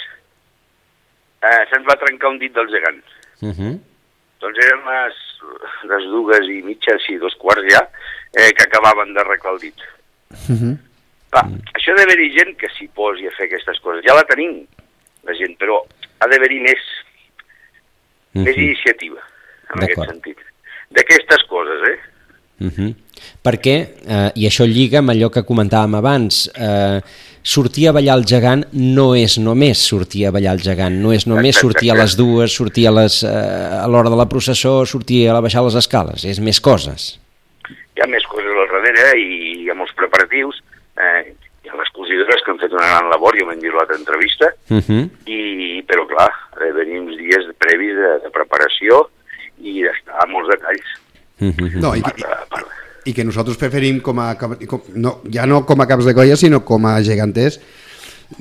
eh, se'ns va trencar un dit del gegant. Mm-hmm. Doncs eren les, les dues i mitja, sí, dos quarts ja, eh, que acabaven d'arreglar el dit. Mm-hmm. Va, mm. Això ha d'haver-hi gent que s'hi posi a fer aquestes coses. Ja la tenim, la gent, però ha d'haver-hi més, mm-hmm. més iniciativa, en aquest sentit. D'aquestes coses, eh? Mm-hmm. Perquè, eh, i això lliga amb allò que comentàvem abans, eh, sortir a ballar el gegant no és només sortir a ballar el gegant, no és només exacte, sortir exacte. a les dues, sortir a, les, eh, a l'hora de la processó, sortir a la baixar les escales, és més coses. Hi ha més coses al darrere i hi ha molts preparatius, eh, hi ha les cosidores que han fet una gran labor, jo m'he dit l'altra entrevista, uh-huh. i, però clar, eh, venim uns dies previs de, de preparació i d'estar molts detalls. Uh-huh. No, i, i, i que nosaltres preferim com a, com, no, ja no com a caps de colla, sinó com a geganters,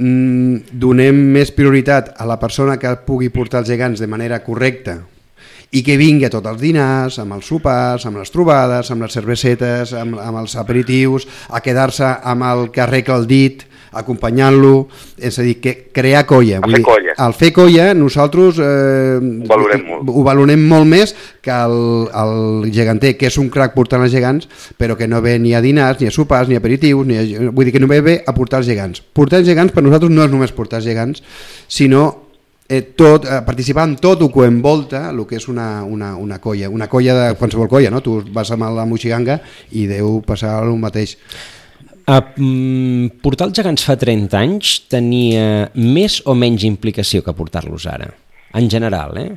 mm, donem més prioritat a la persona que pugui portar els gegants de manera correcta i que vingui a tots els dinars, amb els sopars, amb les trobades, amb les cervesetes, amb, amb els aperitius, a quedar-se amb el que arregla el dit, acompanyant-lo, és a dir, que crear colla. A fer dir, colla. al fer colla nosaltres eh, ho valorem molt. Ho valorem molt més que el, el geganter, que és un crac portant els gegants, però que no ve ni a dinars, ni a sopars, ni a aperitius, ni a, vull dir que no ve bé a portar els gegants. Portar els gegants per nosaltres no és només portar els gegants, sinó eh, tot, eh, participar en tot el que envolta el que és una, una, una colla, una colla de qualsevol colla, no? Tu vas amb la moixiganga i deu passar el mateix. Uh, mm, portar els gegants fa trenta anys tenia més o menys implicació que portar-los ara? En general, eh?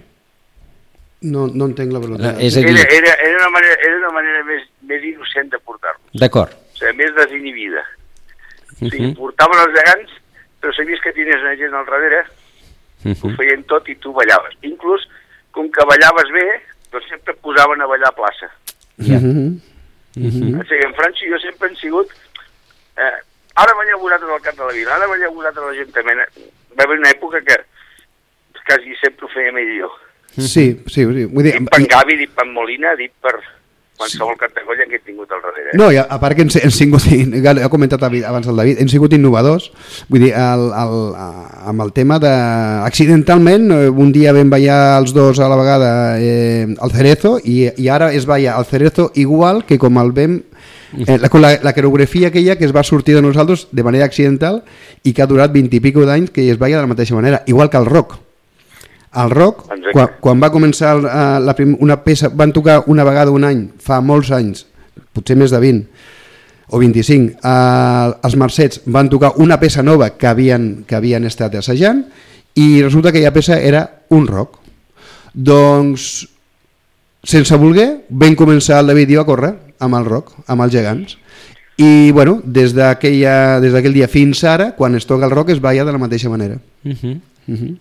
No, no entenc la velocitat. És a dir... Era, era, era, una manera, era una manera més, més innocent de portar-los. D'acord. O sigui, més desinhibida. Uh O sigui, -huh. portaven els gegants, però sabies que tenies una gent al darrere, Uh ho -huh. feien tot i tu ballaves. Inclús, com que ballaves bé, doncs sempre et posaven a ballar a plaça. Ja. Uh -huh. Uh -huh. O sigui, en França i jo sempre han sigut... Eh, ara balleu vosaltres al cap de la vila, ara balleu vosaltres a l'Ajuntament. Va haver una època que quasi sempre ho feia millor. Sí, sí, sí. Vull dir, Dit per en Gavi, dit per en Molina, dit per qualsevol cap de colla que he tingut al darrere. Eh? no, i a, a part que hem, hem sigut, ha comentat abans el David, hem sigut innovadors, vull dir, el, el, amb el tema de... Accidentalment, un dia vam ballar els dos a la vegada eh, al Cerezo, i, i ara es balla al Cerezo igual que com el vam... Eh, la, la, la coreografia aquella que es va sortir de nosaltres de manera accidental i que ha durat vint i pico d'anys que es balla de la mateixa manera, igual que el rock. El rock, quan, quan va començar uh, la prim, una peça, van tocar una vegada un any, fa molts anys, potser més de vint o vint-i-cinc, uh, els Mercets van tocar una peça nova que havien, que havien estat assajant i resulta que aquella peça era un rock. Doncs, sense voler, vam començar el David i jo a córrer amb el rock, amb els gegants. I, bueno, des d'aquell dia fins ara, quan es toca el rock, es balla de la mateixa manera. Uh -huh. Uh -huh.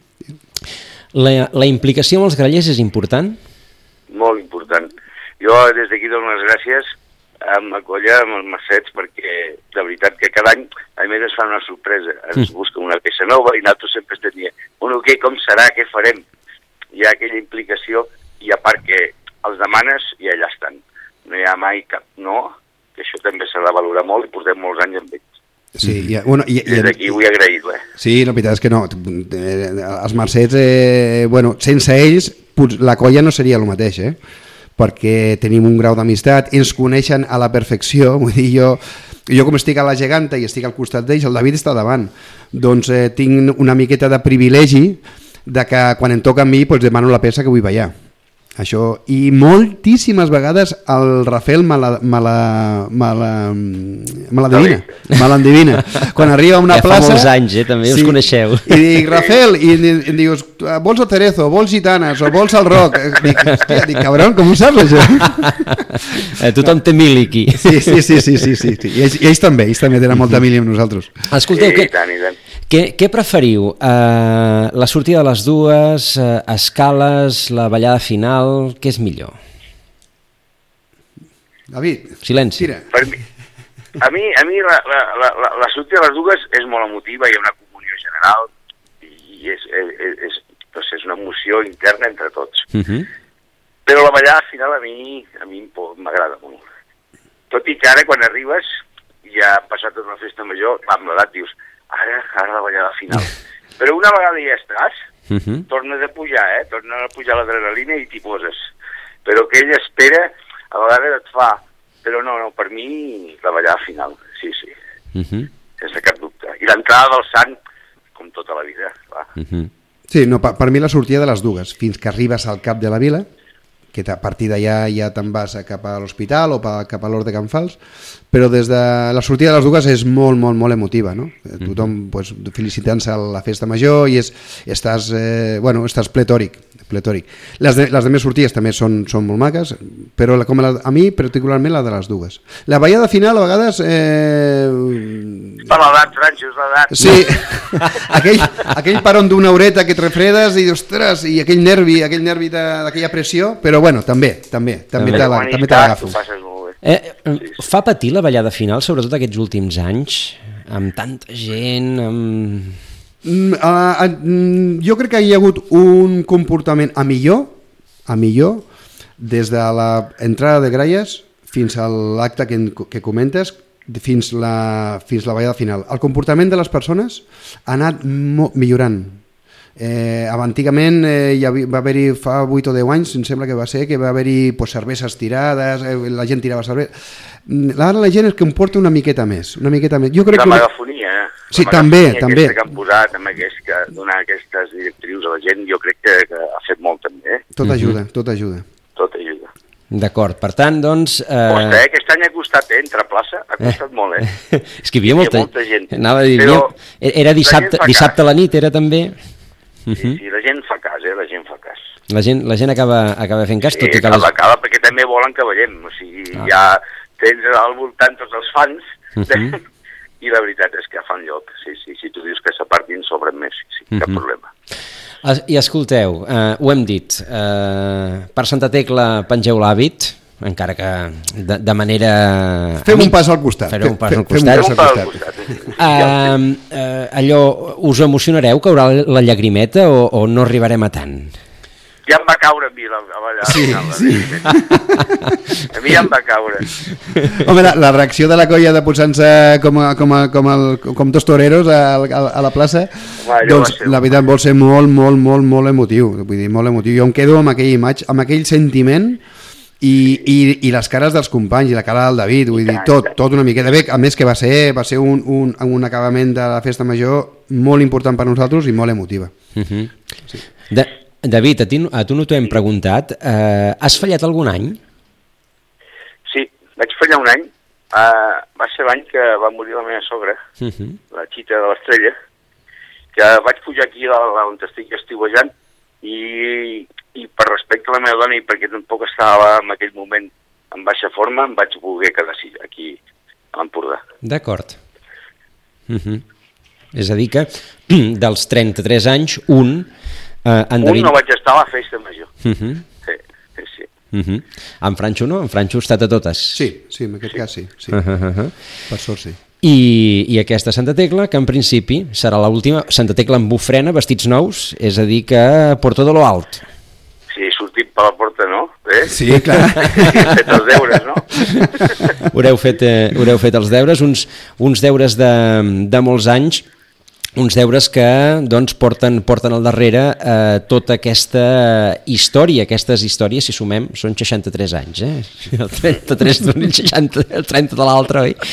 La, la implicació amb els grallers és important? Molt important. Jo des d'aquí dono les gràcies amb la colla, amb els Mercets, perquè de veritat que cada any a més ens fan una sorpresa, ens mm. busquen una peça nova i nosaltres sempre estem dient, bueno, què, com serà, què farem? Hi ha aquella implicació i a part que els demanes i allà estan. No hi ha mai cap no, que això també s'ha de valorar molt i portem molts anys amb ells. Sí, i, bueno, i, Des d'aquí vull agrair-ho, eh? Sí, la veritat és que no. Els Mercets, eh, bueno, sense ells la colla no seria el mateix, eh? Perquè tenim un grau d'amistat, ens coneixen a la perfecció, vull dir, jo, jo com estic a la geganta i estic al costat d'ells, el David està davant, doncs eh, tinc una miqueta de privilegi de que quan em toca a mi doncs demano la peça que vull ballar. Això, i moltíssimes vegades el Rafael me la, me la, me la, me la divina, me l'endivina. Quan arriba a una ja plaça... Ja fa molts anys, eh? També sí, us coneixeu. I dic, Rafael, i em dius, vols el Cerezo, vols gitanes, o vols el rock? Dic, hòstia, dic, cabron, com ho saps, això? Eh, tothom té mili aquí. Sí, sí, sí, sí, sí, sí. I, ells, I ells també, ells també tenen molta mili amb nosaltres. Escolteu, sí, què, tant, i tant. què, què preferiu? Uh, la sortida de les dues, uh, escales, la ballada final, què és millor? David, silenci. tira. Per mi, a mi, a mi la, la, la, la, la sortida de les dues és molt emotiva, hi ha una comunió general i és, és, és, doncs és una emoció interna entre tots. Uh -huh. Però la ballada final a mi a mi m'agrada molt. Tot i que ara quan arribes ja ha passat tota una festa major, amb l'edat dius, ara, ara la ballada final. Però una vegada ja estàs, uh -huh. tornes a pujar, eh? Tornes a pujar l'adrenalina i t'hi poses. Però aquella espera a vegades et fa, però no, no, per mi la ballada final, sí, sí, uh -huh. sense cap dubte. I l'entrada del sant, com tota la vida, clar. Uh -huh. Sí, no, per, per mi la sortida de les dues, fins que arribes al cap de la vila, que a partir d'allà ja te'n vas cap a l'hospital o cap a l'Hort de Can Fals, però des de la sortida de les dues és molt, molt, molt emotiva, no? Tothom pues, felicitant-se a la festa major i és, estàs, eh, bueno, estàs pletòric, pletòric. Les, de, les de més sortides també són, són molt maques, però la, com la, a mi particularment la de les dues. La ballada final a vegades... Eh... Per l'edat, Francho, és l'edat. Sí, aquell, aquell paron d'una horeta que et refredes i, ostres, i aquell nervi, aquell nervi d'aquella pressió, però bueno, també, també, també te l'agafo. Eh, fa patir la ballada final, sobretot aquests últims anys, amb tanta gent, amb... Mm, uh, uh, jo crec que hi ha hagut un comportament a millor a millor des de l'entrada de Gralles fins a l'acte que, que comentes, fins la, fins la ballada final. El comportament de les persones ha anat millorant. Eh, antigament eh, ja va haver-hi fa vuit o deu anys, em sembla que va ser que va haver-hi pues, cerveses tirades, eh, la gent tirava cervesa. Ara la gent es comporta una miqueta més, una miqueta més. Jo crec la que... megafonia, eh? Sí, la també, megafonia també. Que han posat amb aquest, que donar aquestes directrius a la gent, jo crec que, que ha fet molt també. Eh? Tot ajuda, tot ajuda. Tot ajuda. D'acord, per tant, doncs... Eh... Costa, eh? Aquest any ha costat, eh? Entre plaça, ha costat eh. molt, eh? És que hi havia molta, hi havia molta gent. Anava a dir, Però era dissabte, dissabte a la nit, era també... Sí, uh-huh. sí, la gent fa cas, eh? La gent fa cas. La gent, la gent acaba, acaba fent cas, sí, tot i que... acaba, Les... acaba, perquè també volen que ballem, o sigui, ah. ja tens al voltant tots els fans, uh-huh. i la veritat és que fan lloc, sí, sí, si tu dius que s'apartin, sobren més, sí, sí, cap uh-huh. problema. I escolteu, eh, ho hem dit, eh, per Santa Tecla pengeu l'hàbit, encara que de, de manera... Fem un pas al costat. Fem un pas al costat. Fem un pas al costat. Uh, uh, allò, us emocionareu, caurà la llagrimeta o, o no arribarem a tant? Ja em va caure a mi la, la, la, sí, la, la sí. A mi ja em va caure. Home, la, la reacció de la colla de posant-se com, a, com, a, com, el, com dos toreros a, a, a la plaça, Home, doncs la veritat vol ser molt, molt, molt, molt emotiu. Vull dir, molt emotiu. Jo em quedo amb aquella imatge, amb aquell sentiment i, i, i les cares dels companys i la cara del David, vull dir, tot, tot una miqueta bé, a més que va ser, va ser un, un, un acabament de la festa major molt important per nosaltres i molt emotiva. Uh-huh. Sí. De, David, a, ti, a tu no t'ho hem preguntat, eh, has fallat algun any? Sí, vaig fallar un any, uh, va ser l'any que va morir la meva sogra, uh-huh. la Xita de l'Estrella, que vaig pujar aquí on estic estiuejant i i per respecte a la meva dona i perquè tampoc estava en aquell moment en baixa forma, em vaig voler quedar aquí a l'Empordà. D'acord. Uh-huh. És a dir que dels trenta-tres anys, un... Eh, un David... no vaig estar a la festa major. Uh-huh. Sí, sí, sí. Uh-huh. En Franxo no? En Franxo ha estat a totes? Sí, sí, en aquest sí. cas sí. sí. Uh-huh. Per sort sí. I, I aquesta Santa Tecla, que en principi serà l'última, Santa Tecla amb bufrena, vestits nous, és a dir que porta de lo alt. Sí, sortit per la porta, no? Eh? Sí, clar. Sí, hem fet els deures, no? Haureu fet, eh, haureu fet els deures, uns, uns deures de, de molts anys, uns deures que doncs, porten, porten al darrere eh, tota aquesta història, aquestes històries, si sumem, són seixanta-tres anys, eh? El trenta-tres d'un i el seixanta, el trenta de l'altre, oi?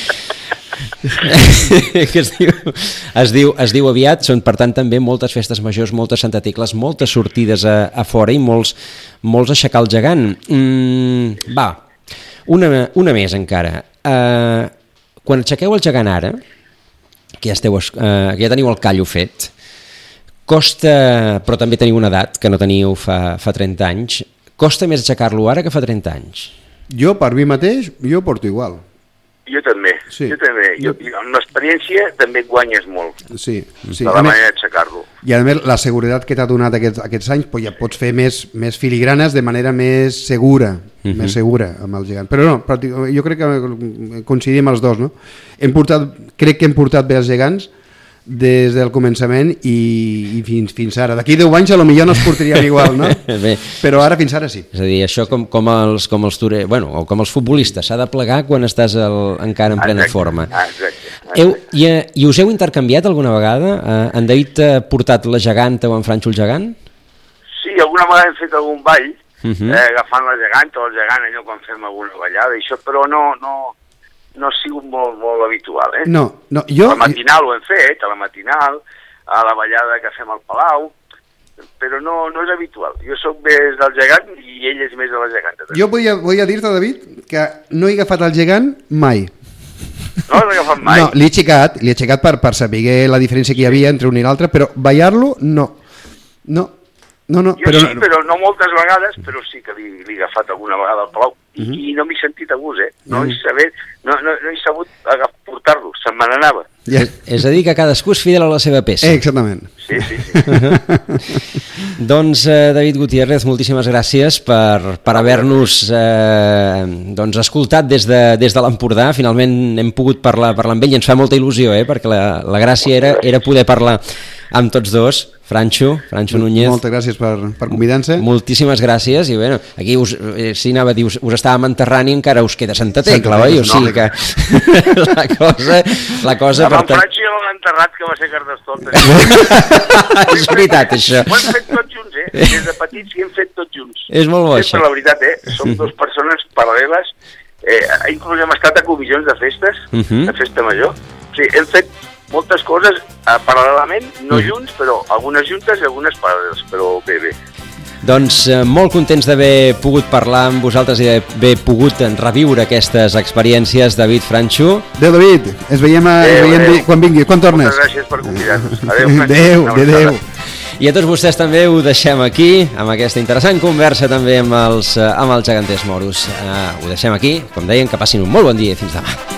que es diu, es, diu, es diu aviat, són per tant també moltes festes majors, moltes Santa Tecles, moltes sortides a, a fora i molts, molts aixecar el gegant. Mm, va, una, una més encara. Uh, quan aixequeu el gegant ara, que ja, esteu, uh, que ja teniu el callo fet, costa, però també teniu una edat que no teníeu fa, fa trenta anys, costa més aixecar-lo ara que fa trenta anys? Jo, per mi mateix, jo porto igual. Jo també, sí. jo també. Jo, amb l'experiència també guanyes molt. Sí, sí. De la manera d'aixecar-lo. I a més, la seguretat que t'ha donat aquests, aquests anys, pues ja pots fer més, més filigranes de manera més segura, uh-huh. més segura amb el gegant. Però no, jo crec que coincidim els dos, no? Hem portat, crec que hem portat bé els gegants des del començament i, i fins, fins ara. D'aquí deu anys a lo millor no es portaríem igual, no? Bé. Però ara fins ara sí. És a dir, això com, com els, com els, ture... bueno, o com els futbolistes, s'ha de plegar quan estàs el, encara en plena exacte, forma. Exacte, exacte. Heu, i, I us heu intercanviat alguna vegada? Eh, en David ha portat la geganta o en Franxo el gegant? Sí, alguna vegada hem fet algun ball, uh-huh. eh, agafant la geganta o el gegant, allò quan fem alguna ballada, i això, però no... no... no ha sigut molt, molt habitual, eh? No, no, jo... A la matinal ho hem fet, a la matinal, a la ballada que fem al Palau, però no, no és habitual. Jo sóc més del gegant i ell és més de la geganta. Jo volia, volia dir-te, David, que no he agafat el gegant mai. No l'has agafat mai? No, l'he aixecat, l'he aixecat per, per saber la diferència que hi havia entre un i l'altre, però ballar-lo, no. No, no, no. Jo però, sí, però no moltes vegades, però sí que l'he agafat alguna vegada al Palau. I, uh-huh. i no m'he sentit a gust, eh? No, uh-huh. he, sabut, no, no, no he sabut portar-lo, se'm me n'anava. Yeah. És a dir, que cadascú és fidel a la seva peça. Eh, exactament. Sí, sí, sí. Doncs, eh, David Gutiérrez, moltíssimes gràcies per, per haver-nos eh, doncs, escoltat des de, des de l'Empordà. Finalment hem pogut parlar, parlar amb ell i ens fa molta il·lusió, eh? Perquè la, la gràcia era, era poder parlar amb tots dos. Franxo, Franxo Núñez. Moltes gràcies per, per convidar-se. Moltíssimes gràcies i bueno, aquí us, eh, si anava a dir, us, us estàvem enterrant i encara us queda Santa Tecla, oi? O sigui que la cosa... La cosa amb per en Franxo ja l'han enterrat, que va ser Carnestoltes. És veritat, això. Ho hem fet tots junts, eh? Des de petits hi hem fet tots junts. És molt bo, això. Per la veritat, eh? Som dues persones paral·leles. Eh, inclús hem estat a comissions de festes, uh -huh. de festa major. O sigui, hem fet moltes coses eh, paral·lelament, no mm. junts, però algunes juntes i algunes paral·leles, però bé, bé. Doncs eh, molt contents d'haver pogut parlar amb vosaltres i d'haver pogut reviure aquestes experiències, David Franxo. Adéu, David, ens veiem, a, adéu, ens veiem adéu. quan vingui, quan tornes. Moltes gràcies per convidar-nos. Adéu, adéu, adéu. I a tots vostès també ho deixem aquí, amb aquesta interessant conversa també amb els, amb els geganters moros. Uh, ho deixem aquí, com deien, que passin un molt bon dia i fins demà.